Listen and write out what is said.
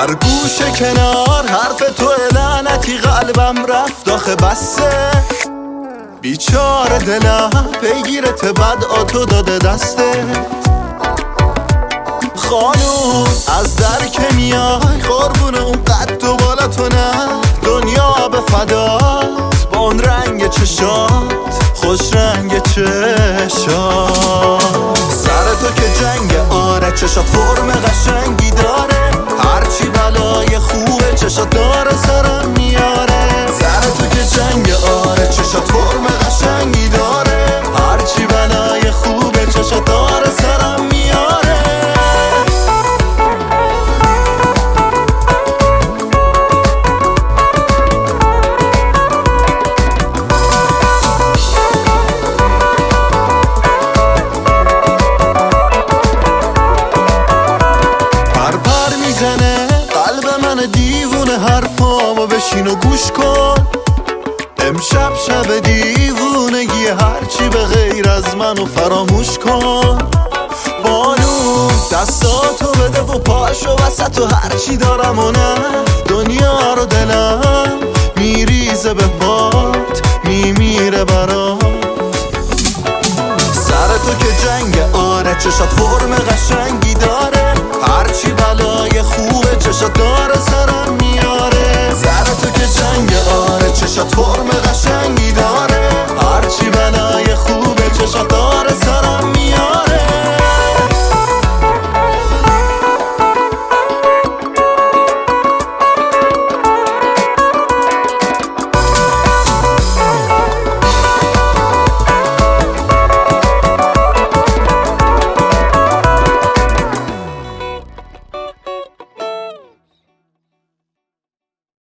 در گوشه کنار حرف تو لعنتی قلبم رفت آخه بسه. بیچاره دلم پیگیرت بد آتو داده دسته. خانوم از در که میای قربون اون قد و بالا تو نه، دنیا به فدات با اون رنگ چشات، خوش رنگ چشات. سر تو که جنگ آره، چشات فرم قشنگی داره، هرچی بلای خوبه چشات داره سرم میاره. سر تو که جنگ آره، چشات فرم قشنگی داره، هرچی بلای خوبه چشات داره سرم میاره. قلب من دیوونه حرفامو بشین و گوش کن. امشب شب دیوونگی هرچی به غیر از منو فراموش کن. بانو دستاتو بده و پاشو وسط و هرچی دارم و نه، دنیا رو دلم میریزه به باد، میمیره برات. سر تو که جنگ آره، چشات فرم قشنگی داره، هرچی بلای خوبه چشات داره سرم میاره. سر تو که جنگ آره، چشات فرم قشنگی